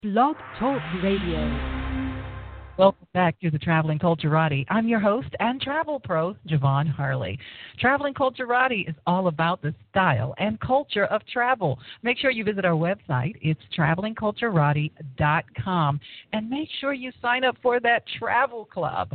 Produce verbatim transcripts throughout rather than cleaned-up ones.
Blog Talk Radio. Welcome back to the Traveling Culturati. I'm your host and travel pro, Javon Harley. Traveling Culturati is all about the style and culture of travel. Make sure you visit our website. It's traveling culturati dot com. And make sure you sign up for that travel club.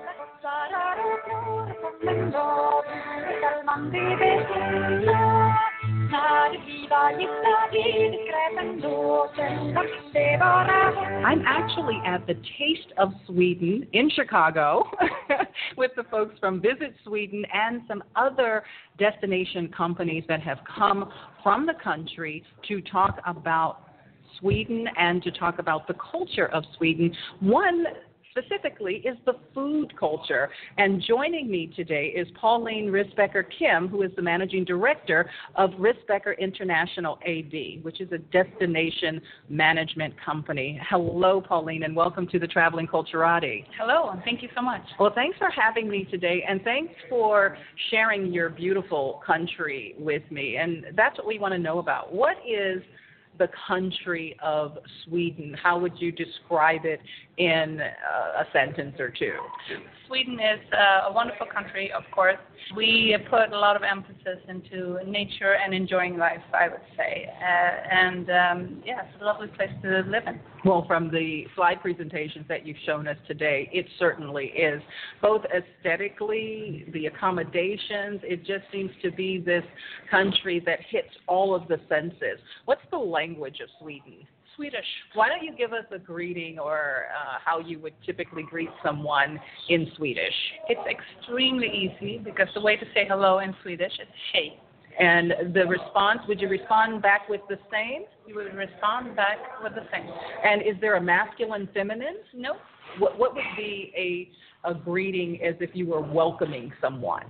I'm actually at the Taste of Sweden in Chicago with the folks from Visit Sweden and some other destination companies that have come from the country to talk about Sweden and to talk about the culture of Sweden. One specifically is the food culture. And joining me today is Pauline Risbecker Kim, who is the managing director of Risbecker International A D, which is a destination management company. Hello, Pauline, and welcome to the Traveling Culturati. Hello, and thank you so much. Well, thanks for having me today, and thanks for sharing your beautiful country with me. And that's what we want to know about. What is the country of Sweden? How would you describe it in uh, a sentence or two? Sweden is uh, a wonderful country, of course. We put a lot of emphasis into nature and enjoying life, I would say. Uh, and, um, yeah, it's a lovely place to live in. Well, from the slide presentations that you've shown us today, it certainly is. Both aesthetically, the accommodations, it just seems to be this country that hits all of the senses. What's the language of Sweden? Swedish. Why don't you give us a greeting or uh, how you would typically greet someone in Swedish? It's extremely easy because the way to say hello in Swedish is hej. And the response, would you respond back with the same? You would respond back with the same. And is there a masculine, feminine? No. What, what would be a, a greeting as if you were welcoming someone?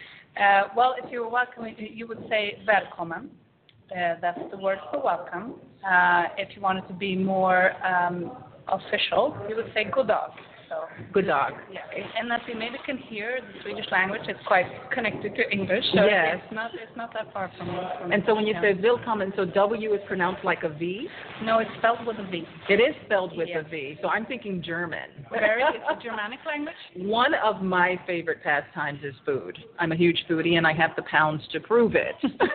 Uh, well, if you were welcoming, you would say välkommen. Uh, that's the word for welcome. Uh, if you wanted to be more um, official, you would say god dag. So, good dog. Yeah, and as you maybe can hear, the Swedish language is quite connected to English, so yes. it's not it's not that far from. from and so when you yeah. say willkommen, so W is pronounced like a V? No, it's spelled with a V. It is spelled with yes. a V, so I'm thinking German. Very, it's a Germanic language. One of my favorite pastimes is food. I'm a huge foodie, and I have the pounds to prove it.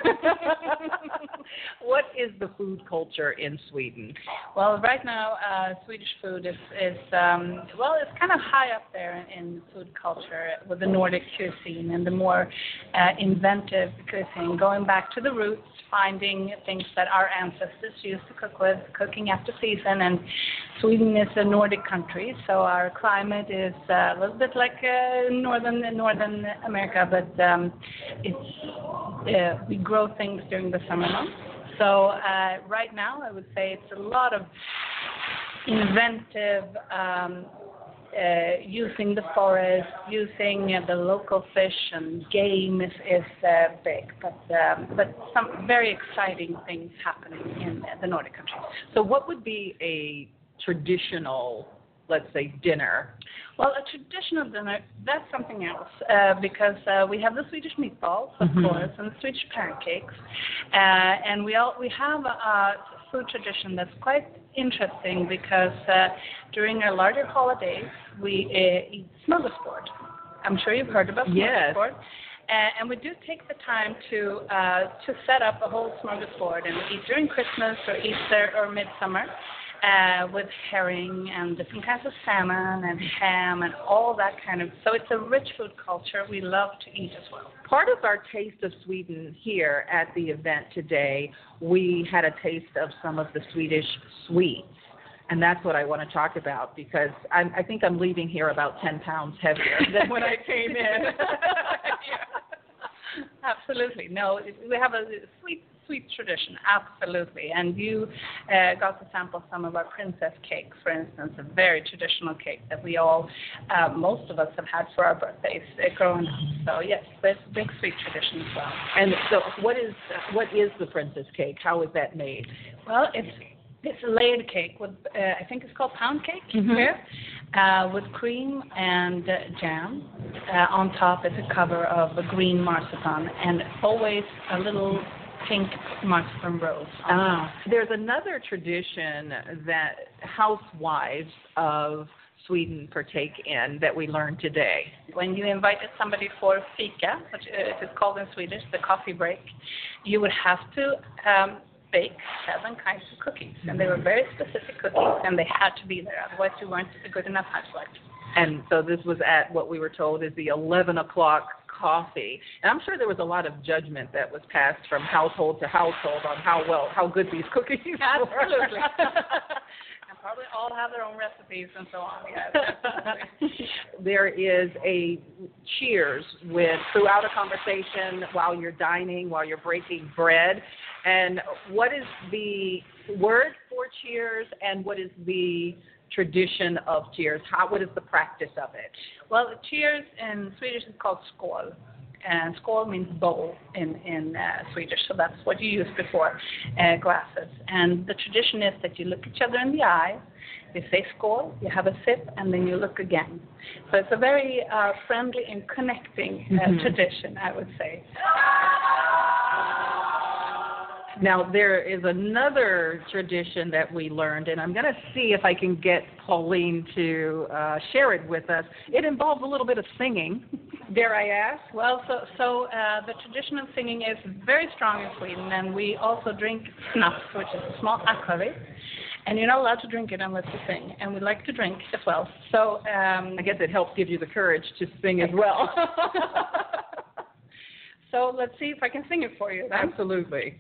What is the food culture in Sweden? Well, right now, uh, Swedish food is, is um, well, it's kind of high up there in food culture with the Nordic cuisine and the more uh, inventive cuisine, going back to the roots, finding things that our ancestors used to cook with, cooking after season. And Sweden is a Nordic country, so our climate is uh, a little bit like uh, northern Northern America, but um, it's uh, we grow things during the summer months. So uh, right now, I would say it's a lot of inventive, um, uh, using the forest, using uh, the local fish and game is, is uh, big, but um, but some very exciting things happening in the Nordic countries. So what would be a traditional, let's say, dinner? Well, a traditional dinner, that's something else, uh, because uh, we have the Swedish meatballs, of mm-hmm. course, and the Swedish pancakes, uh, and we all we have a food tradition that's quite interesting because uh, during our larger holidays, we uh, eat smorgasbord. I'm sure you've heard about yes. smorgasbord. Uh, and we do take the time to uh, to set up a whole smorgasbord, and we eat during Christmas or Easter or midsummer. Uh, with herring and different kinds of salmon and ham and all that kind of, so it's a rich food culture we love to eat as well. Part of our Taste of Sweden here at the event today, we had a taste of some of the Swedish sweets. And that's what I want to talk about because I'm, I think I'm leaving here about ten pounds heavier than when I came in. Yeah. Absolutely. No, we have a sweet sweet tradition, absolutely. And you uh, got to sample some of our princess cakes, for instance, a very traditional cake that we all, uh, most of us have had for our birthdays uh, growing up. So yes, there's a big sweet tradition as well. And so what is what is the princess cake? How is that made? Well, it's it's a layered cake with, uh, I think it's called pound cake mm-hmm. here, uh, with cream and uh, jam. Uh, on top is a cover of a green marzipan and always a little pink Marström rose. Ah, there's another tradition that housewives of Sweden partake in that we learned today. When you invited somebody for fika, which uh, is called in Swedish, the coffee break, you would have to um, bake seven kinds of cookies. And they were very specific cookies, and they had to be there. Otherwise, you weren't a good enough housewife. And so this was at what we were told is the eleven o'clock coffee. And I'm sure there was a lot of judgment that was passed from household to household on how well, how good these cookies were. Absolutely. And probably all have their own recipes and so on. Yes, there is a cheers with throughout a conversation while you're dining, while you're breaking bread. And what is the word for cheers, and what is the tradition of cheers? How, what is the practice of it? Well, cheers in Swedish is called skål. And skål means bowl in, in uh, Swedish, so that's what you use before uh, glasses. And the tradition is that you look each other in the eye, you say skål, you have a sip, and then you look again. So it's a very uh, friendly and connecting uh, mm-hmm. tradition, I would say. Now, there is another tradition that we learned, and I'm going to see if I can get Pauline to uh, share it with us. It involves a little bit of singing, dare I ask? Well, so, so uh, the tradition of singing is very strong in Sweden, and we also drink snaps, which is a small akvavit. And you're not allowed to drink it unless you sing, and we like to drink as well. So um, I guess it helps give you the courage to sing as well. So let's see if I can sing it for you then. Absolutely.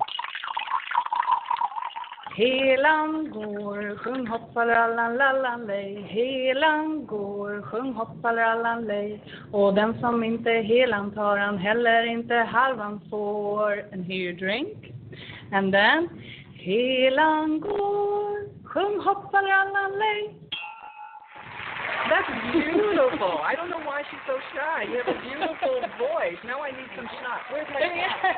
Helan går, sjung hoppallallan lallan lej. Helan går, sjung hoppallallan lej. Och den som inte helan tar han heller inte halvan får. And here you drink. And then helan går, sjung hoppallallan lej. That's beautiful. I don't know why she's so shy. You have a beautiful voice. Now I need some schnapps. Where's my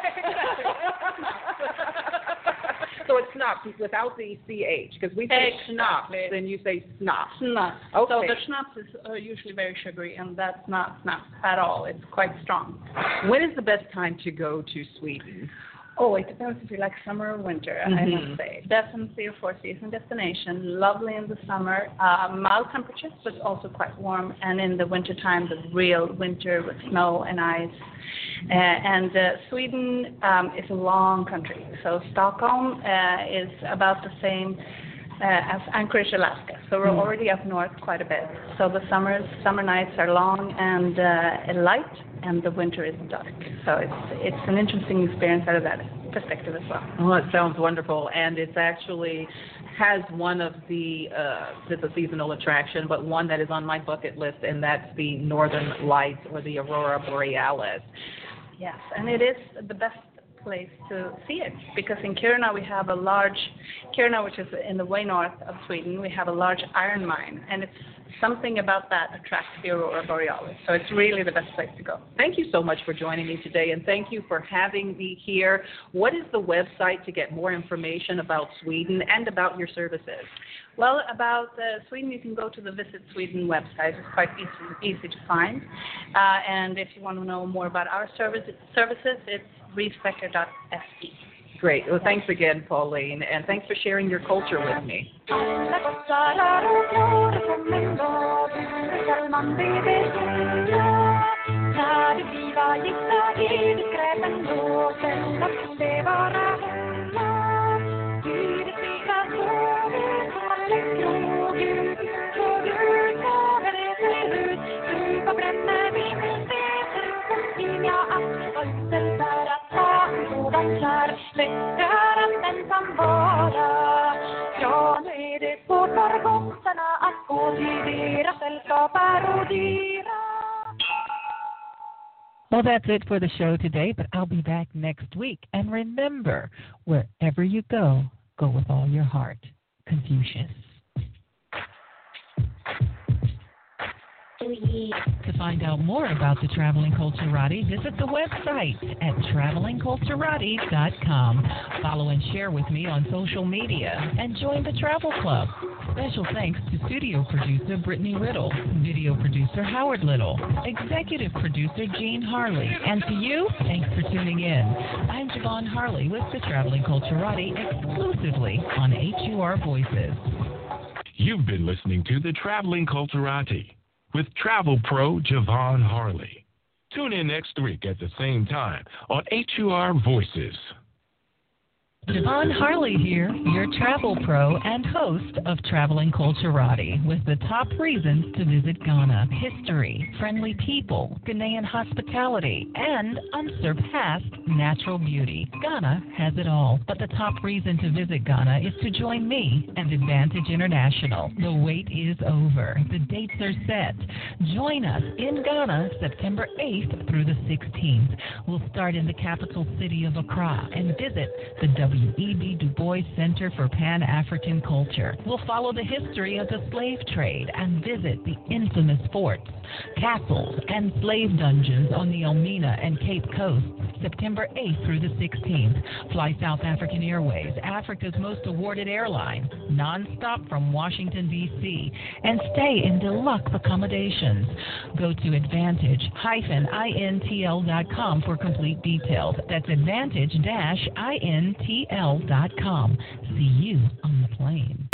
So it's schnapps without the C H, because we say schnapps, then you say snaps. Snaps. Okay. So the schnapps is uh, usually very sugary, and that's not snaps at all. It's quite strong. When is the best time to go to Sweden? Oh, it depends if you like summer or winter, mm-hmm. I must say. Definitely a four-season destination. Lovely in the summer, uh, mild temperatures, but also quite warm. And in the wintertime, the real winter with snow and ice. Uh, and uh, Sweden um, is a long country. So Stockholm uh, is about the same uh, as Anchorage, Alaska. So we're mm. already up north quite a bit. So the summers, summer nights are long and uh, light, and the winter is dark. So it's it's an interesting experience out of that perspective as well. Well, it sounds wonderful, and it's actually has one of the, uh, it's a seasonal attraction, but one that is on my bucket list, and that's the Northern Lights or the Aurora Borealis. Yes, and it is the best place to see it, because in Kiruna we have a large, Kiruna which is in the way north of Sweden, we have a large iron mine, and it's something about that attracts the Aurora Borealis. So it's really the best place to go. Thank you so much for joining me today, and thank you for having me here. What is the website to get more information about Sweden and about your services? Well, about uh, Sweden, you can go to the Visit Sweden website. It's quite easy, easy to find. Uh, and if you want to know more about our service, services, it's reesbecker dot s e. Great. Well, thanks again, Pauline, and thanks for sharing your culture with me. Well, that's it for the show today, but I'll be back next week. And remember, wherever you go, go with all your heart. Confucius. To find out more about the Traveling Culturati, visit the website at traveling culturati dot com. Follow and share with me on social media and join the Travel Club. Special thanks to studio producer Brittany Riddle, video producer Howard Little, executive producer Gene Harley, and to you, thanks for tuning in. I'm Javon Harley with the Traveling Culturati exclusively on H U R Voices. You've been listening to the Traveling Culturati with travel pro Javon Harley. Tune in next week at the same time on H U R Voices. Javon Harley here, your travel pro and host of Traveling Culturati, with the top reasons to visit Ghana: history, friendly people, Ghanaian hospitality, and unsurpassed natural beauty. Ghana has it all, but the top reason to visit Ghana is to join me and Advantage International. The wait is over. The dates are set. Join us in Ghana September eighth through the sixteenth. We'll start in the capital city of Accra and visit the W E B Du Bois Center for Pan-African Culture. We'll follow the history of the slave trade and visit the infamous forts, castles, and slave dungeons on the Elmina and Cape Coast, September eighth through the sixteenth. Fly South African Airways, Africa's most awarded airline, non-stop from Washington, D C, and stay in deluxe accommodations. Go to advantage dash intl dot com for complete details. That's advantage dash intl dot com. See you on the plane.